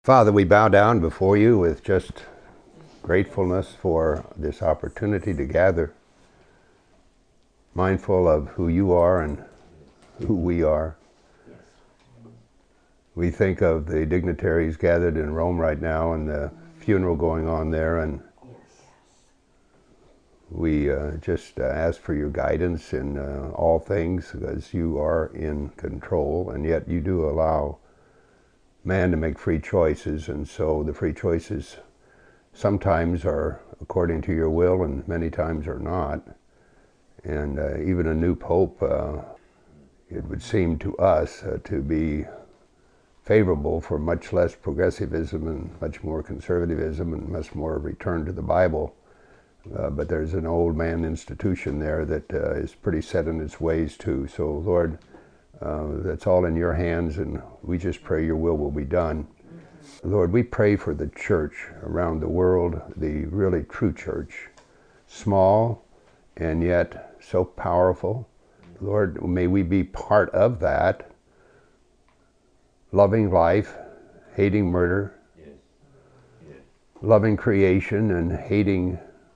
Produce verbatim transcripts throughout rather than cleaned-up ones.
Father, we bow down before you with just gratefulness for this opportunity to gather, mindful of who you are and who we are. We think of the dignitaries gathered in Rome right now and the funeral going on there, and we uh, just uh, ask for your guidance in uh, all things, because you are in control, and yet you do allow man to make free choices, and so the free choices sometimes are according to your will and many times are not. And uh, even a new pope, uh, it would seem to us uh, to be favorable for much less progressivism and much more conservatism and much more return to the Bible. Uh, but there's an old man institution there that uh, is pretty set in its ways too. So Lord, Uh, that's all in your hands, and we just pray your will will be done. Lord, we pray for the church around the world, the really true church, small and yet so powerful. Lord, may we be part of that, loving life, hating murder, yes. Yes. Loving creation and hating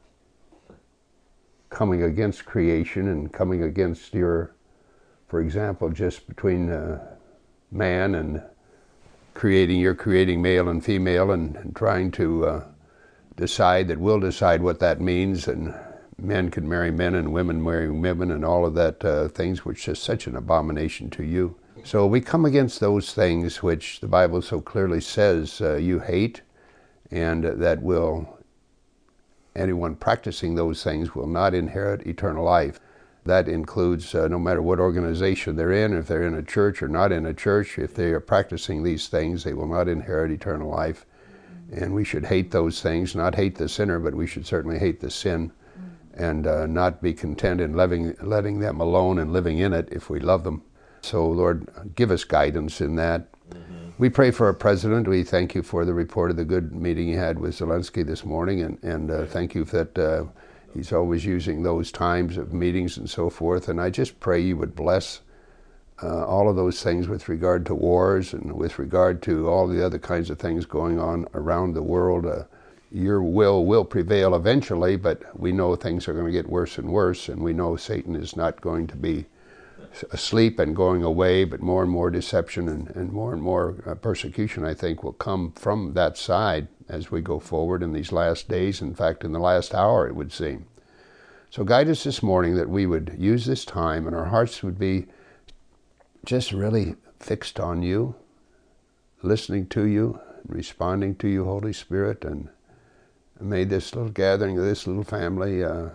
coming against creation and coming against your, for example, just between uh, man and creating, you're creating male and female, and, and trying to uh, decide that we'll decide what that means, and men can marry men and women marry women and all of that uh, things, which is such an abomination to you. So we come against those things which the Bible so clearly says uh, you hate, and that will, anyone practicing those things will not inherit eternal life. That includes uh, no matter what organization they're in, if they're in a church or not in a church, if they are practicing these things, they will not inherit eternal life. And we should hate those things, not hate the sinner, but we should certainly hate the sin, and uh, not be content in letting, letting them alone and living in it if we love them. So Lord, give us guidance in that. Mm-hmm. We pray for our president. We thank you for the report of the good meeting he had with Zelensky this morning, and, and uh, thank you that uh, he's always using those times of meetings and so forth. And I just pray you would bless uh, all of those things with regard to wars and with regard to all the other kinds of things going on around the world. Uh, your will will prevail eventually, but we know things are going to get worse and worse, and we know Satan is not going to be asleep and going away, but more and more deception and, and more and more uh, persecution, I think, will come from that side as we go forward in these last days, in fact, in the last hour, it would seem. So guide us this morning that we would use this time and our hearts would be just really fixed on you, listening to you, responding to you, Holy Spirit, and may this little gathering of this little family uh,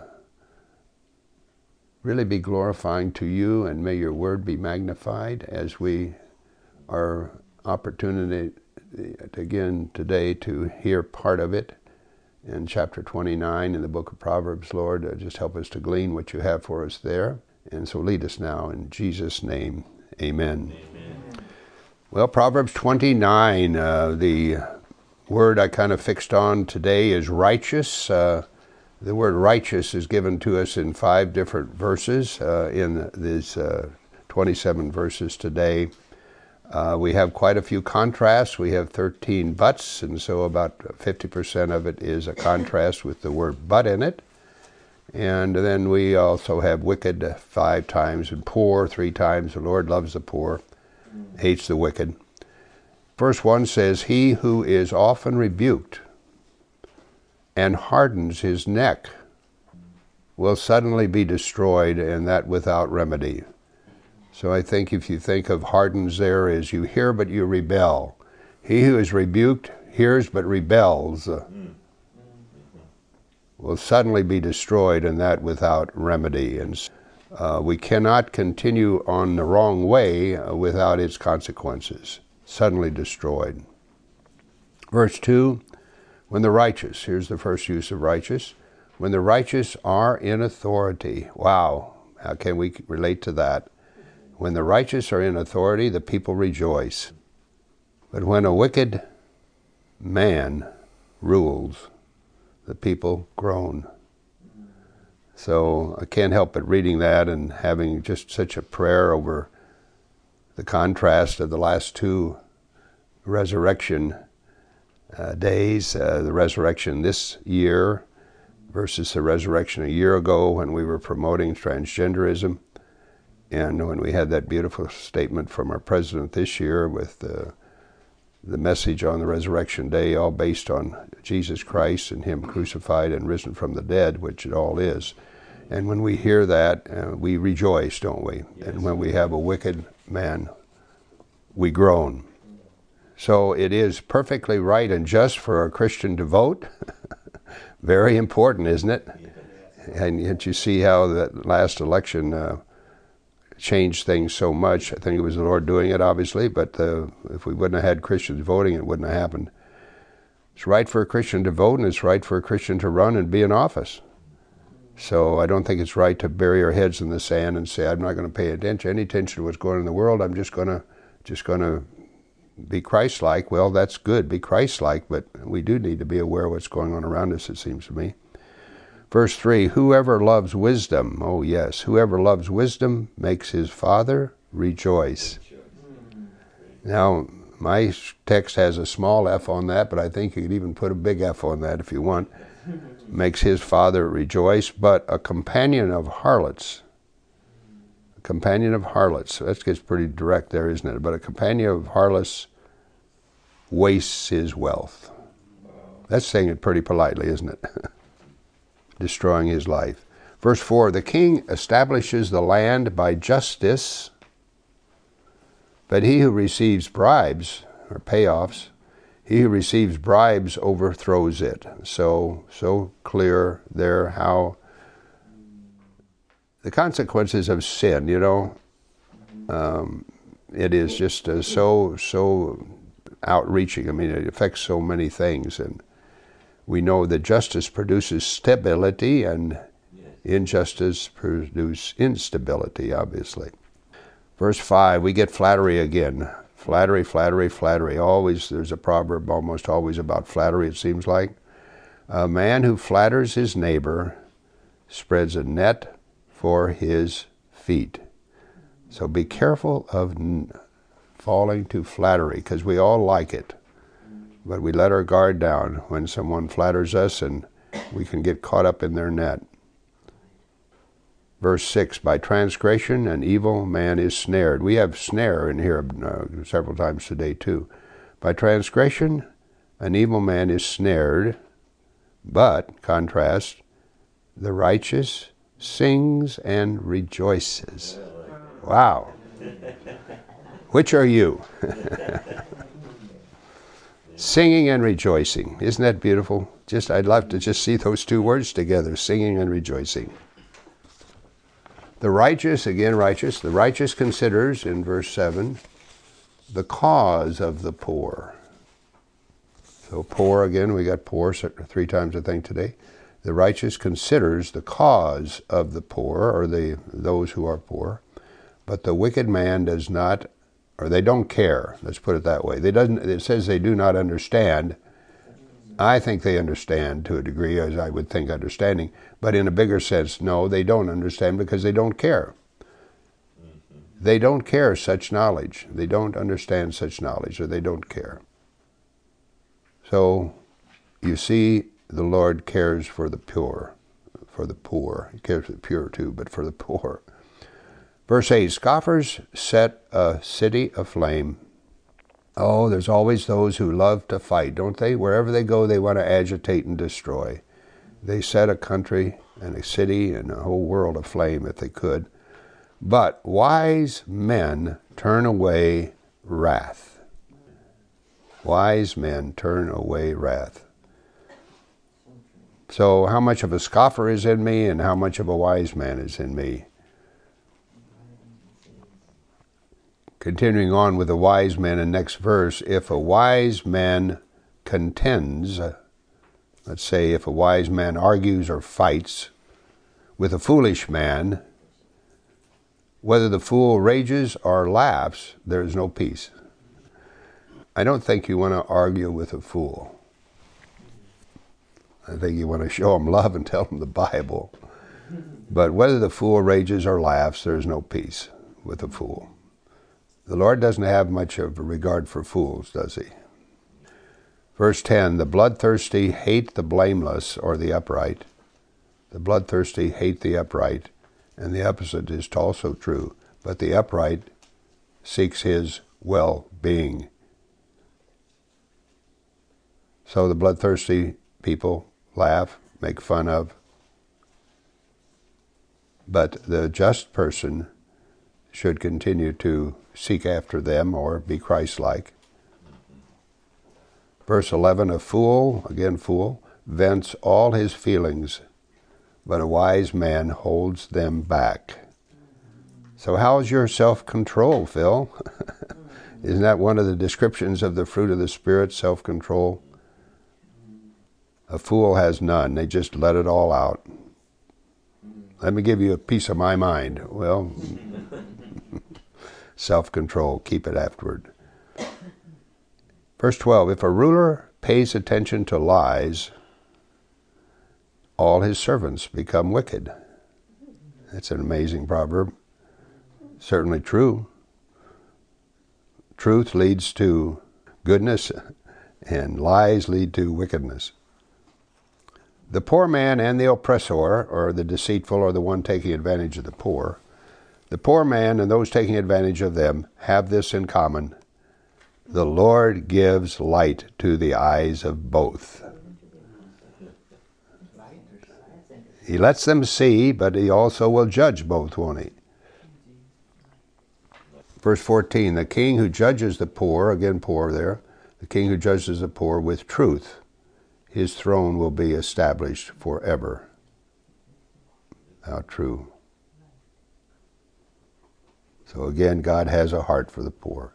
really be glorifying to you, and may your word be magnified as we are opportunity again today to hear part of it in chapter twenty-nine in the book of Proverbs. Lord, uh, just help us to glean what you have for us there. And so lead us now in Jesus' name. Amen. Amen. Well, Proverbs twenty-nine, uh, the word I kind of fixed on today is righteous. Uh, the word righteous is given to us in five different verses uh, in these uh, twenty-seven verses today. Uh, we have quite a few contrasts. We have thirteen buts, and so about fifty percent of it is a contrast with the word but in it. And then we also have wicked five times and poor three times. The Lord loves the poor, hates the wicked. Verse one says, he who is often rebuked and hardens his neck will suddenly be destroyed, and that without remedy. So I think if you think of hardens there as you hear but you rebel. He who is rebuked hears but rebels uh, will suddenly be destroyed, and that without remedy. And uh, we cannot continue on the wrong way uh, without its consequences. Suddenly destroyed. Verse two, when the righteous, here's the first use of righteous, when the righteous are in authority. Wow, how can we relate to that? When the righteous are in authority, the people rejoice. But when a wicked man rules, the people groan. So I can't help but reading that and having just such a prayer over the contrast of the last two resurrection uh, days, uh, the resurrection this year versus the resurrection a year ago when we were promoting transgenderism, and when we had that beautiful statement from our president this year with uh, the message on the resurrection day, all based on Jesus Christ and Him crucified and risen from the dead, which it all is. And when we hear that, uh, we rejoice, don't we? Yes. And when we have a wicked man, we groan. So it is perfectly right and just for a Christian to vote. Very important, isn't it? Yes. And yet you see how that last election uh, changed things so much. I think it was the Lord doing it, obviously, but uh, if we wouldn't have had Christians voting, it wouldn't have happened. It's right for a Christian to vote, and it's right for a Christian to run and be in office. So I don't think it's right to bury our heads in the sand and say, I'm not going to pay attention, any attention to what's going on in the world. I'm just going to just going to be Christ-like. Well, that's good, be Christ-like, but we do need to be aware of what's going on around us, it seems to me. Verse three, whoever loves wisdom, oh yes, whoever loves wisdom makes his father rejoice. Now, my text has a small f on that, but I think you could even put a big F on that if you want. Makes his father rejoice, but a companion of harlots, a companion of harlots, so that gets pretty direct there, isn't it? But a companion of harlots wastes his wealth. That's saying it pretty politely, isn't it? Destroying his life. Verse four, the king establishes the land by justice, but he who receives bribes, or payoffs, he who receives bribes overthrows it. So, so clear there how the consequences of sin, you know, um, it is just uh, so, so outreaching. I mean, it affects so many things, and we know that justice produces stability, and injustice produces instability, obviously. Verse five, we get flattery again. Flattery, flattery, flattery. Always, there's a proverb almost always about flattery, it seems like. A man who flatters his neighbor spreads a net for his feet. So be careful of n- falling to flattery, because we all like it. But we let our guard down when someone flatters us, and we can get caught up in their net. Verse six, by transgression an evil man is snared. We have snare in here uh, several times today too. By transgression an evil man is snared, but, contrast, the righteous sings and rejoices. Wow. Which are you? Singing and rejoicing. Isn't that beautiful? Just, I'd love to just see those two words together, singing and rejoicing. The righteous, again righteous, the righteous considers, in verse seven, the cause of the poor. So poor, again, we got poor three times I think today. The righteous considers the cause of the poor, or the those who are poor, but the wicked man does not, or they don't care, let's put it that way. They doesn't, it says they do not understand. I think they understand to a degree, as I would think understanding, but in a bigger sense, no, they don't understand because they don't care. Mm-hmm. They don't care such knowledge. They don't understand such knowledge, or they don't care. So, you see, the Lord cares for the poor, for the poor. He cares for the pure too, but for the poor. Verse eight, scoffers set a city aflame. Oh, there's always those who love to fight, don't they? Wherever they go, they want to agitate and destroy. They set a country and a city and a whole world aflame if they could. But wise men turn away wrath. Wise men turn away wrath. So how much of a scoffer is in me, and how much of a wise man is in me? Continuing on with the wise man in next verse, if a wise man contends, let's say if a wise man argues or fights with a foolish man, whether the fool rages or laughs, there is no peace. I don't think you want to argue with a fool. I think you want to show him love and tell him the Bible. But whether the fool rages or laughs, there is no peace with a fool. The Lord doesn't have much of a regard for fools, does he? Verse ten, the bloodthirsty hate the blameless or the upright. The bloodthirsty hate the upright, and the opposite is also true. But the upright seeks his well-being. So the bloodthirsty people laugh, make fun of. But the just person should continue to seek after them or be Christ-like. Verse eleven, a fool, again fool, vents all his feelings, but a wise man holds them back. So how's your self-control, Phil? Isn't that one of the descriptions of the fruit of the Spirit, self-control? A fool has none. They just let it all out. Let me give you a piece of my mind. Well, self-control, keep it afterward. Verse twelve, if a ruler pays attention to lies, all his servants become wicked. That's an amazing proverb. Certainly true. Truth leads to goodness, and lies lead to wickedness. The poor man and the oppressor, or the deceitful, or the one taking advantage of the poor, the poor man and those taking advantage of them have this in common. The Lord gives light to the eyes of both. He lets them see, but he also will judge both, won't he? Verse fourteen, the king who judges the poor, again poor there, the king who judges the poor with truth, his throne will be established forever. How true. So again, God has a heart for the poor.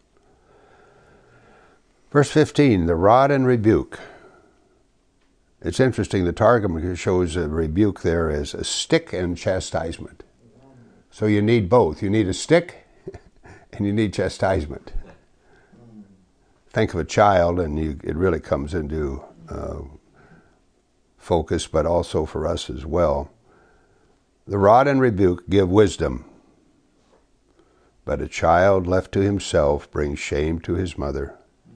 Verse fifteen, the rod and rebuke. It's interesting, the Targum shows a rebuke there as a stick and chastisement. So you need both. You need a stick and you need chastisement. Think of a child, and you, it really comes into uh, focus, but also for us as well. The rod and rebuke give wisdom, but a child left to himself brings shame to his mother.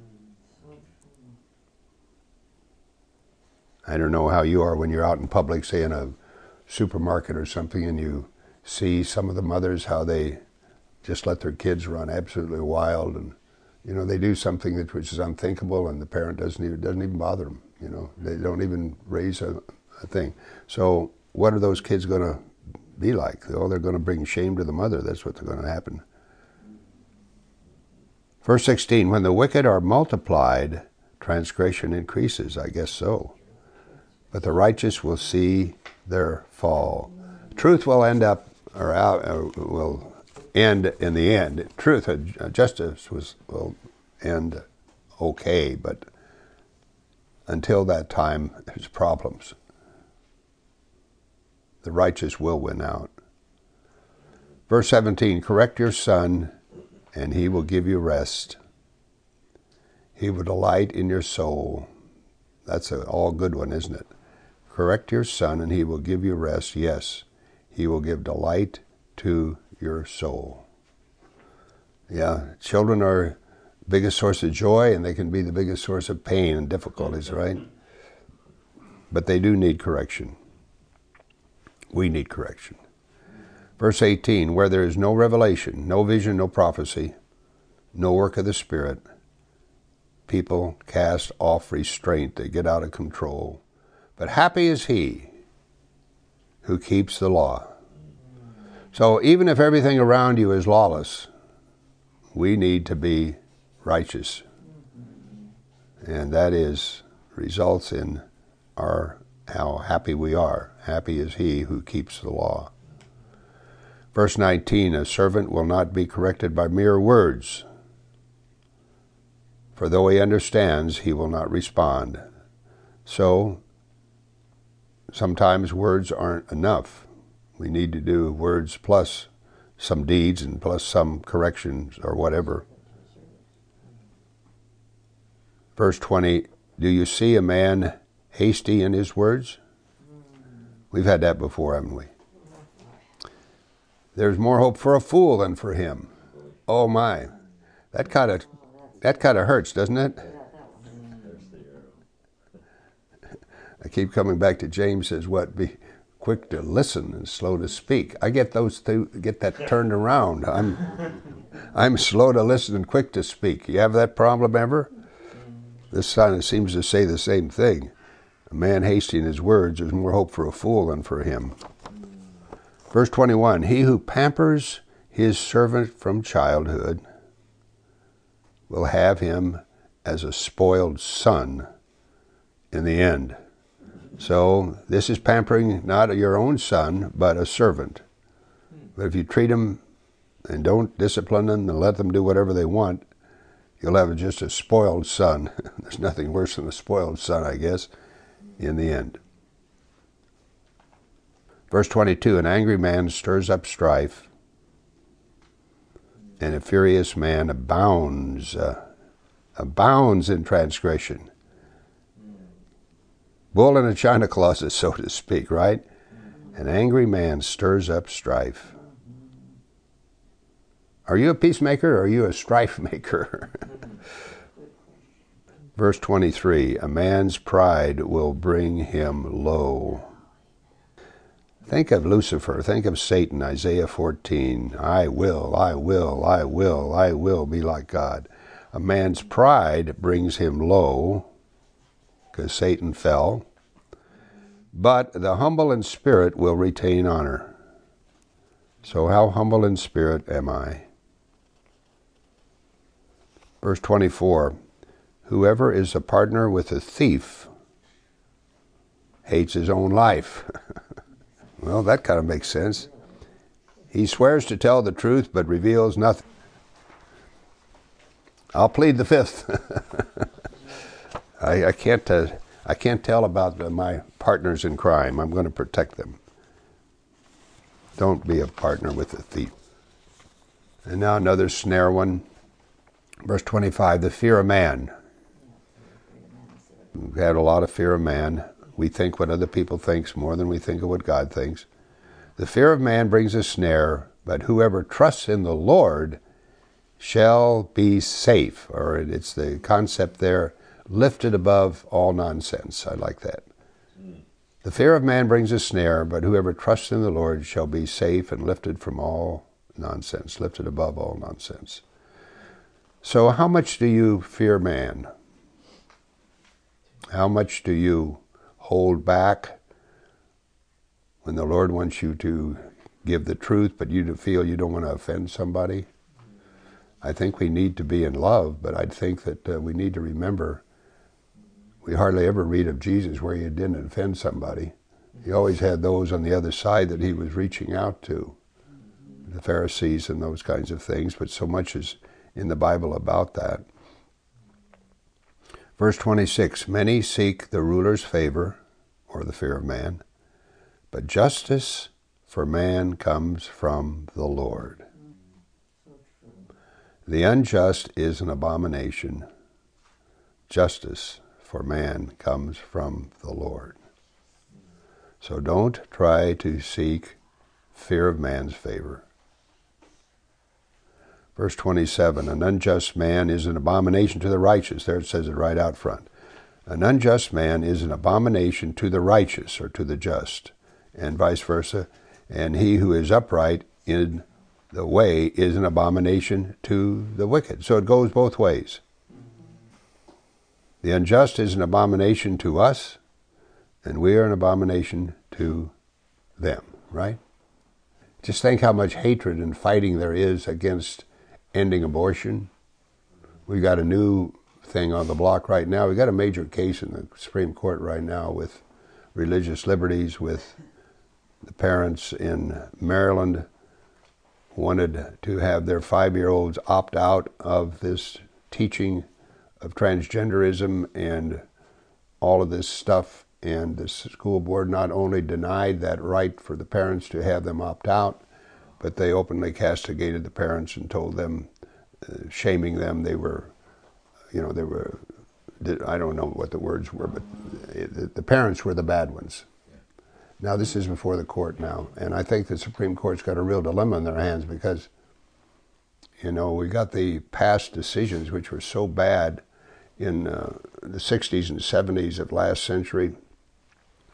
I don't know how you are when you're out in public, say in a supermarket or something, and you see some of the mothers, how they just let their kids run absolutely wild, and you know they do something that which is unthinkable, and the parent doesn't even doesn't even bother them. You know, they don't even raise a, a thing. So what are those kids going to be like? Oh, they're going to bring shame to the mother. That's what's going to happen. Verse sixteen, when the wicked are multiplied, transgression increases. I guess so. But the righteous will see their fall. Truth will end up, or out, uh, will end in the end. Truth, uh, justice was, will end okay, but until that time, there's problems. The righteous will win out. Verse seventeen, correct your son, and he will give you rest. He will delight in your soul. That's an all good one, isn't it? Correct your son, and he will give you rest. Yes, he will give delight to your soul. Yeah, children are the biggest source of joy, and they can be the biggest source of pain and difficulties, right? But they do need correction. We need correction. Verse eighteen, where there is no revelation, no vision, no prophecy, no work of the Spirit, people cast off restraint. They get out of control. But happy is he who keeps the law. So even if everything around you is lawless, we need to be righteous. And that is, results in our how happy we are. Happy is he who keeps the law. Verse nineteen, a servant will not be corrected by mere words, for though he understands, he will not respond. So, sometimes words aren't enough. We need to do words plus some deeds and plus some corrections or whatever. Verse twenty, do you see a man hasty in his words? We've had that before, haven't we? There's more hope for a fool than for him. Oh my, that kind of that kind of hurts, doesn't it? I keep coming back to James says, what? Be quick to listen and slow to speak. I get those two, get that turned around. I'm, I'm slow to listen and quick to speak. You have that problem ever? This sign seems to say the same thing. A man hasty in his words, there's more hope for a fool than for him. Verse twenty-one, he who pampers his servant from childhood will have him as a spoiled son in the end. So this is pampering not your own son, but a servant. But if you treat them and don't discipline them and let them do whatever they want, you'll have just a spoiled son. There's nothing worse than a spoiled son, I guess, in the end. Verse twenty-two, an angry man stirs up strife, and a furious man abounds, uh, abounds in transgression. Bull in a china closet, so to speak, right? An angry man stirs up strife. Are you a peacemaker or are you a strife maker? Verse twenty-three, a man's pride will bring him low. Think of Lucifer, think of Satan, Isaiah fourteen. I will, I will, I will, I will be like God. A man's pride brings him low, because Satan fell. But the humble in spirit will retain honor. So how humble in spirit am I? Verse twenty-four, whoever is a partner with a thief hates his own life. Well, that kind of makes sense. He swears to tell the truth, but reveals nothing. I'll plead the fifth. I, I can't. Uh, I can't tell about uh, my partners in crime. I'm going to protect them. Don't be a partner with a thief. And now another snare one. Verse twenty-five, the fear of man. We've had a lot of fear of man. We think what other people think more than we think of what God thinks. The fear of man brings a snare, but whoever trusts in the Lord shall be safe. Or it's the concept there, lifted above all nonsense. I like that. The fear of man brings a snare, but whoever trusts in the Lord shall be safe and lifted from all nonsense, lifted above all nonsense. So how much do you fear man? How much do you hold back when the Lord wants you to give the truth, but you feel you don't want to offend somebody? I think we need to be in love, but I think that uh, we need to remember we hardly ever read of Jesus where he didn't offend somebody. He always had those on the other side that he was reaching out to, the Pharisees and those kinds of things, but so much is in the Bible about that. Verse twenty-six, many seek the ruler's favor, or the fear of man, but justice for man comes from the Lord. The unjust is an abomination. Justice for man comes from the Lord. So don't try to seek fear of man's favor. Verse twenty-seven, an unjust man is an abomination to the righteous. There it says it right out front. An unjust man is an abomination to the righteous, or to the just, and vice versa. And he who is upright in the way is an abomination to the wicked. So it goes both ways. The unjust is an abomination to us, and we are an abomination to them, right? Just think how much hatred and fighting there is against ending abortion. We got a new thing on the block right now. We got a major case in the Supreme Court right now with religious liberties, with the parents in Maryland wanted to have their five-year-olds opt out of this teaching of transgenderism and all of this stuff, and the school board not only denied that right for the parents to have them opt out, but they openly castigated the parents and told them, uh, shaming them, they were, you know, they were, I don't know what the words were, but it, the parents were the bad ones. Now this is before the court now, and I think the Supreme Court's got a real dilemma in their hands because, you know, we got the past decisions which were so bad in uh, the sixties and seventies of last century,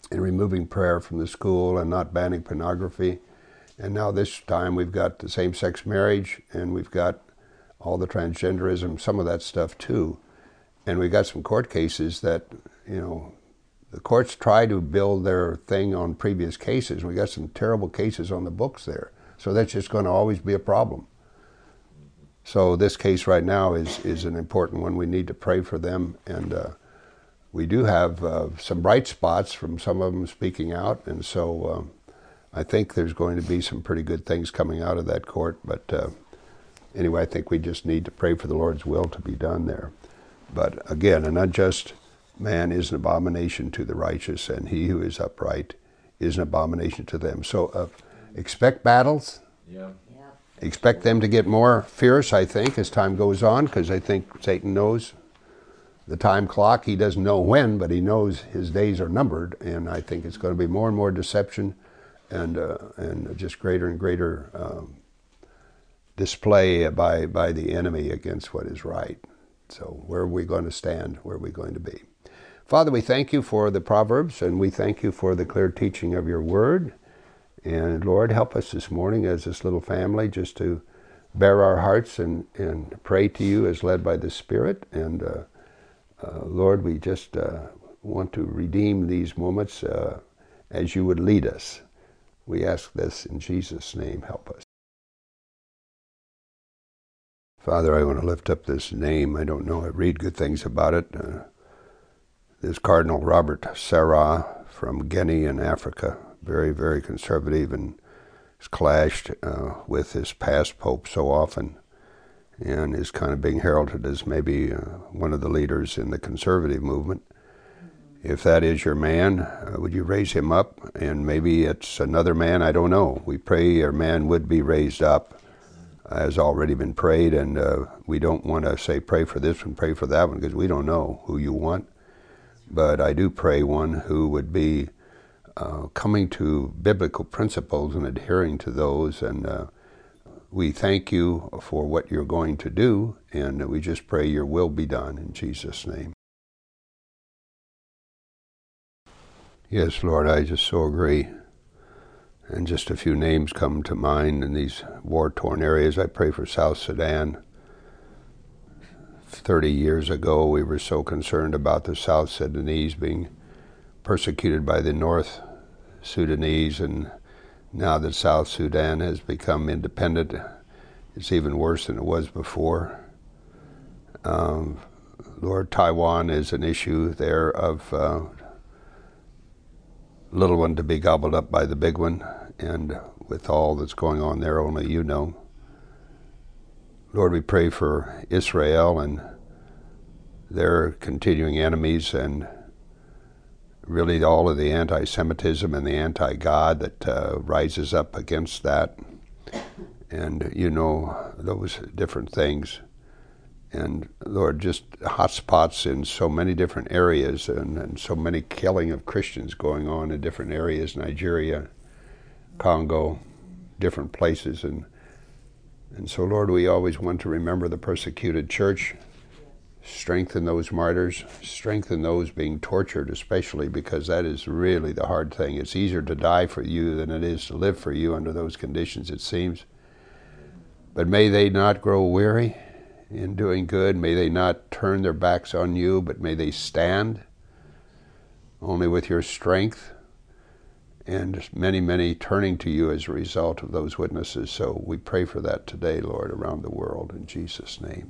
in removing prayer from the school and not banning pornography. And now this time we've got the same-sex marriage, and we've got all the transgenderism, some of that stuff too. And we've got some court cases that, you know, the courts try to build their thing on previous cases. We got some terrible cases on the books there. So that's just going to always be a problem. So this case right now is, is an important one. We need to pray for them. And uh, we do have uh, some bright spots from some of them speaking out. And so um, I think there's going to be some pretty good things coming out of that court. But uh, anyway, I think we just need to pray for the Lord's will to be done there. But again, an unjust man is an abomination to the righteous, and he who is upright is an abomination to them. So uh, expect battles. Yeah. Expect them to get more fierce, I think, as time goes on, because I think Satan knows the time clock. He doesn't know when, but he knows his days are numbered, and I think it's going to be more and more deception and uh, and just greater and greater um, display by, by the enemy against what is right. So where are we going to stand? Where are we going to be? Father, we thank you for the Proverbs, and we thank you for the clear teaching of your word. And Lord, help us this morning as this little family just to bare our hearts and, and pray to you as led by the Spirit. And uh, uh, Lord, we just uh, want to redeem these moments uh, as you would lead us. We ask this in Jesus' name. Help us. Father, I want to lift up this name. I don't know. I read good things about it. Uh, this Cardinal Robert Sarah from Guinea in Africa, very, very conservative, and has clashed uh, with his past pope so often, and is kind of being heralded as maybe uh, one of the leaders in the conservative movement. If that is your man, uh, would you raise him up? And maybe it's another man, I don't know. We pray your man would be raised up, has already been prayed, and uh, we don't want to say pray for this one, pray for that one, because we don't know who you want. But I do pray one who would be uh, coming to biblical principles and adhering to those, and uh, we thank you for what you're going to do, and we just pray your will be done in Jesus' name. Yes, Lord, I just so agree. And just a few names come to mind in these war-torn areas. I pray for South Sudan. Thirty years ago, we were so concerned about the South Sudanese being persecuted by the North Sudanese, and now that South Sudan has become independent, it's even worse than it was before. Um, Lord, Taiwan is an issue there of uh, little one to be gobbled up by the big one, and with all that's going on there, only you know. Lord, we pray for Israel and their continuing enemies, and really all of the anti-Semitism and the anti-God that uh, rises up against that, and you know those different things. And Lord, just hot spots in so many different areas, and, and so many killing of Christians going on in different areas, Nigeria, Congo, different places. And and so Lord, we always want to remember the persecuted church, strengthen those martyrs, strengthen those being tortured, especially because that is really the hard thing. It's easier to die for you than it is to live for you under those conditions, it seems. But may they not grow weary in doing good. May they not turn their backs on you, but may they stand only with your strength, and many, many turning to you as a result of those witnesses. So we pray for that today, Lord, around the world, in Jesus' name.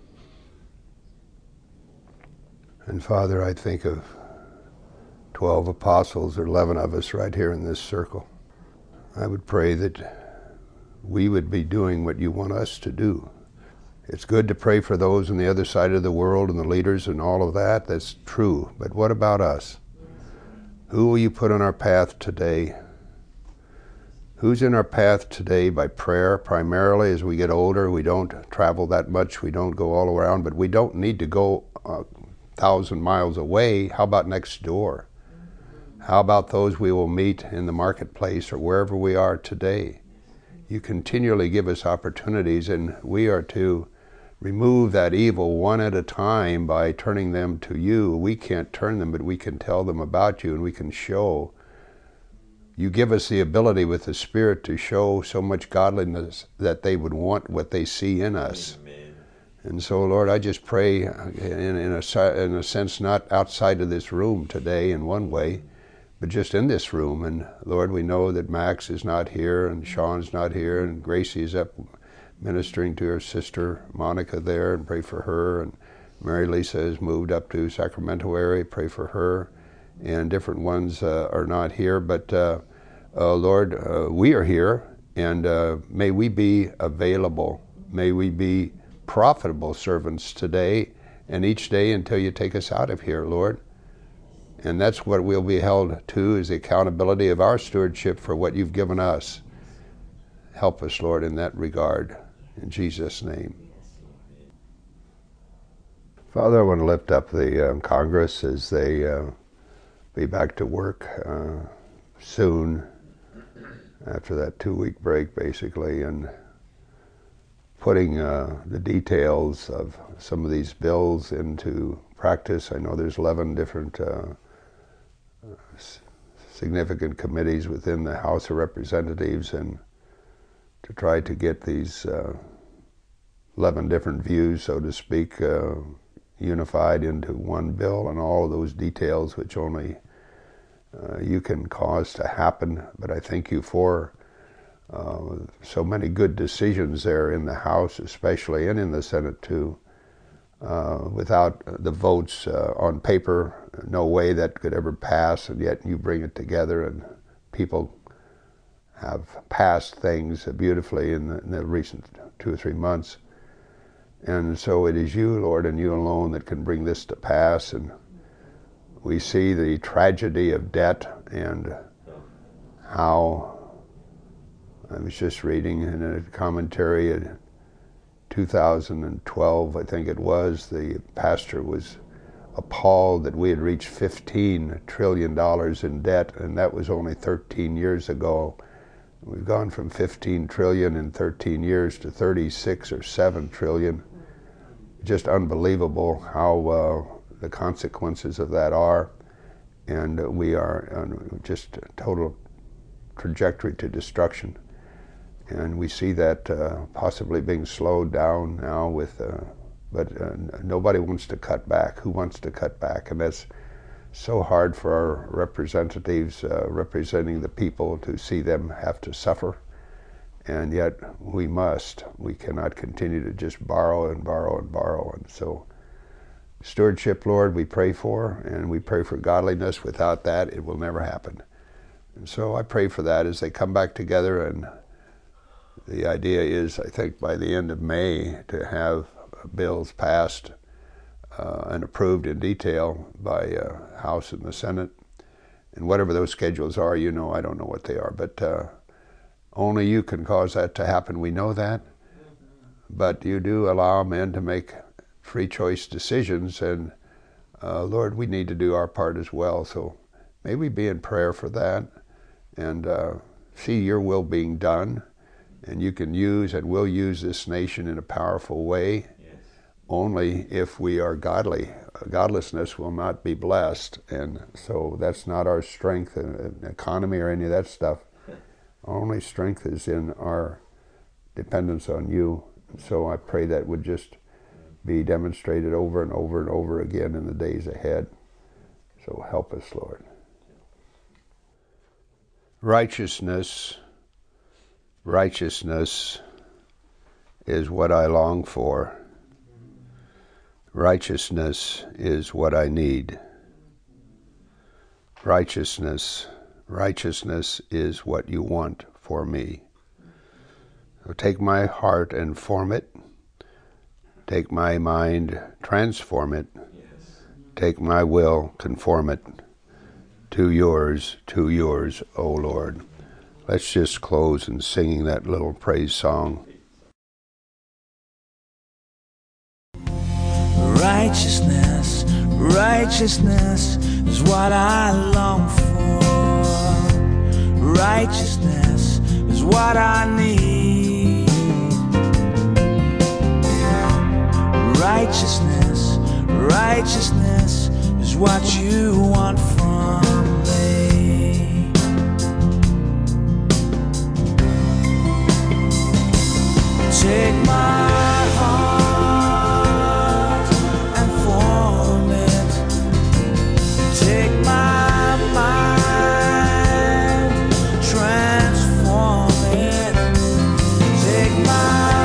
And Father, I think of twelve apostles, or eleven of us right here in this circle. I would pray that we would be doing what you want us to do. It's good to pray for those on the other side of the world and the leaders and all of that. That's true. But what about us? Who will you put on our path today? Who's in our path today by prayer? Primarily, as we get older, we don't travel that much. We don't go all around, but we don't need to go a thousand miles away. How about next door? How about those we will meet in the marketplace or wherever we are today? You continually give us opportunities, and we are to remove that evil one at a time by turning them to you. We can't turn them, but we can tell them about you, and we can show. You give us the ability with the Spirit to show so much godliness that they would want what they see in us. Amen. And so, Lord, I just pray in, in, a, in a sense, not outside of this room today in one way, but just in this room. And Lord, we know that Max is not here, and Sean's not here, and Gracie is up ministering to her sister Monica there, and pray for her. And Mary Lisa has moved up to Sacramento area, pray for her. And different ones uh, are not here, but uh, uh, Lord, uh, we are here, and uh, may we be available. May we be profitable servants today and each day until you take us out of here, Lord. And that's what we'll be held to, is the accountability of our stewardship for what you've given us. Help us, Lord, in that regard. In Jesus' name. Father, I want to lift up the uh, Congress as they uh, be back to work uh, soon after that two-week break, basically, and putting uh, the details of some of these bills into practice. I know there's eleven different uh, significant committees within the House of Representatives, and to try to get these uh, eleven different views, so to speak, uh, unified into one bill, and all of those details which only uh, you can cause to happen. But I thank you for uh, so many good decisions there in the House especially, and in the Senate too. Uh, without the votes uh, on paper, no way that could ever pass, and yet you bring it together, and people have passed things beautifully in the, in the recent two or three months. And so it is you, Lord, and you alone that can bring this to pass. And we see the tragedy of debt, and how, I was just reading in a commentary in two thousand twelve, I think it was, the pastor was appalled that we had reached fifteen trillion dollars in debt, and that was only thirteen years ago. We've gone from fifteen trillion in thirteen years to thirty-six or seven trillion. Just unbelievable how uh, the consequences of that are, and uh, we are on just a total trajectory to destruction. And we see that uh, possibly being slowed down now with, uh, but uh, nobody wants to cut back. Who wants to cut back? And that's so hard for our representatives uh, representing the people, to see them have to suffer. And yet we must. We cannot continue to just borrow and borrow and borrow. And so stewardship, Lord, we pray for, and we pray for godliness. Without that, it will never happen. And so I pray for that as they come back together. And the idea is, I think, by the end of May to have bills passed uh, and approved in detail by uh, House and the Senate. And whatever those schedules are, you know, I don't know what they are, but uh, only you can cause that to happen. We know that. But you do allow men to make free choice decisions, and uh, Lord, we need to do our part as well. So may we be in prayer for that, and uh, see your will being done. And you can use and will use this nation in a powerful way. Yes. Only if we are godly. Godlessness will not be blessed, and so that's not our strength in the economy or any of that stuff. Our only strength is in our dependence on you. And so I pray that would just be demonstrated over and over and over again in the days ahead. So help us, Lord. Righteousness, righteousness is what I long for. Righteousness is what I need. Righteousness, righteousness is what you want for me. So take my heart and form it. Take my mind, transform it. Yes. Take my will, conform it to yours, to yours, O Lord. Let's just close in singing that little praise song. Righteousness, righteousness is what I long for. Righteousness is what I need. Righteousness, righteousness is what you want from me. Take my heart and form it. Take my mind, transform it. Take my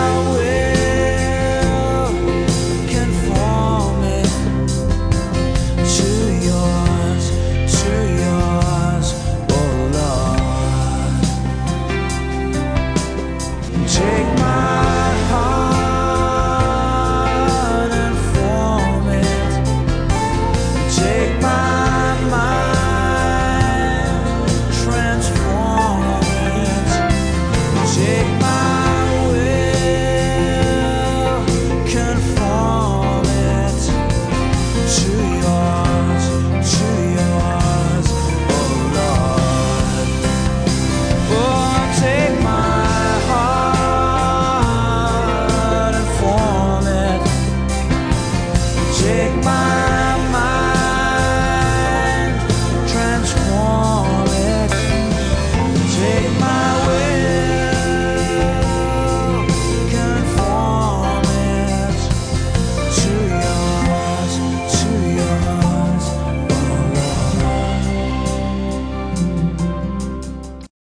will, conform it to yours, to yours, oh Lord. Take my heart and form it. Take my mind, transform it. Take my will, conform it to yours, to yours, oh Lord. Oh, take my heart and form it. Take my mind, transform it. Take my will, conform it to yours, to yours, oh Lord.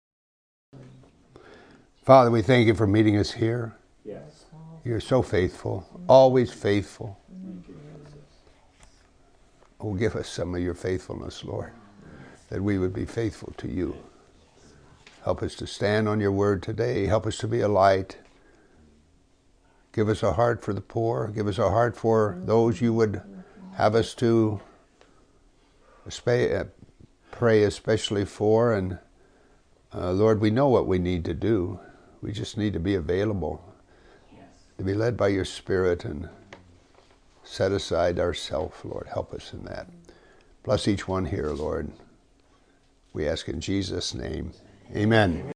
Father, we thank you for meeting us here. Yes. You're so faithful, always faithful. Oh, give us some of your faithfulness, Lord, that we would be faithful to you. Help us to stand on your word today. Help us to be a light. Give us a heart for the poor. Give us a heart for those you would have us to pray especially for. And uh, Lord, we know what we need to do. We just need to be available, to be led by your Spirit and set aside ourselves, Lord. Help us in that. Bless each one here, Lord. We ask in Jesus' name. Amen.